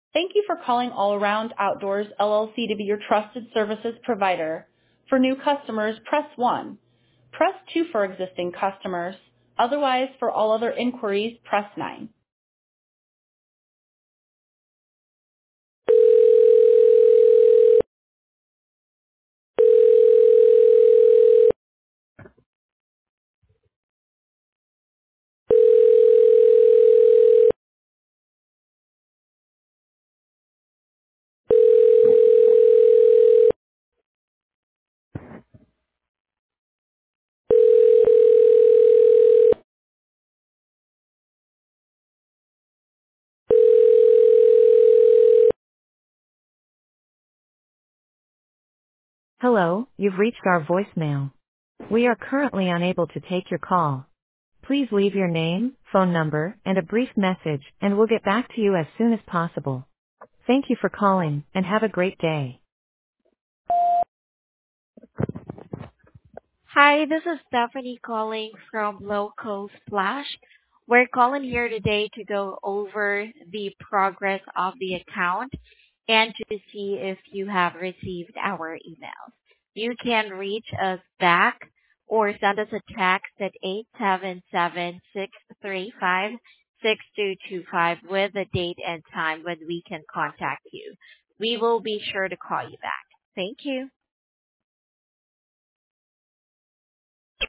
Thank you for calling All Around Outdoors LLC to be your trusted services provider. For new customers, press 1. Press 2 for existing customers. Otherwise, for all other inquiries, press 9. Hello, you've reached our voicemail. We are currently unable to take your call. Please leave your name, phone number, and a brief message, and we'll get back to you as soon as possible. Thank you for calling, and have a great day. Hi, this is Stephanie calling from Local Splash. We're calling here today to go over the progress of the account and to see if you have received our emails. You can reach us back or send us a text at 877-635-6225 with a date and time when we can contact you. We will be sure to call you back. Thank you.